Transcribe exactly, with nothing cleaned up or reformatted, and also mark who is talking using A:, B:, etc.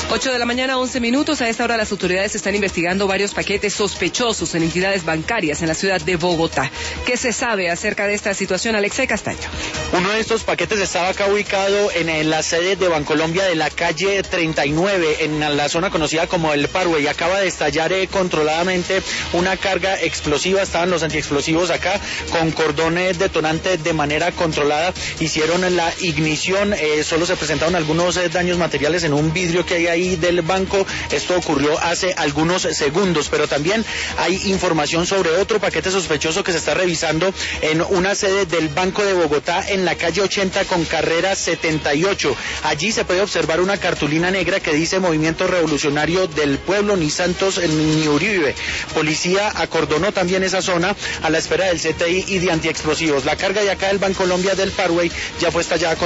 A: ocho de la mañana, once minutos. A esta hora las autoridades están investigando varios paquetes sospechosos en entidades bancarias en la ciudad de Bogotá. ¿Qué se sabe acerca de esta situación, Alexei Castaño?
B: Uno de estos paquetes estaba acá ubicado en, en la sede de Bancolombia de la calle treinta y nueve, en la zona conocida como el Parkway. Acaba de estallar eh, controladamente una carga explosiva. Estaban los antiexplosivos acá con cordones detonantes de manera controlada. Hicieron la ignición, eh, solo se presentaron algunos eh, daños materiales en un vidrio que hay ahí del banco. Esto ocurrió hace algunos segundos, pero también hay información sobre otro paquete sospechoso que se está revisando en una sede del Banco de Bogotá en la calle ochenta con carrera setenta y ocho. Allí se puede observar una cartulina negra que dice Movimiento Revolucionario del Pueblo, ni Santos ni Uribe. Policía acordonó también esa zona a la espera del C T I y de antiexplosivos. La carga de acá del Bancolombia del Parkway ya fue estallada con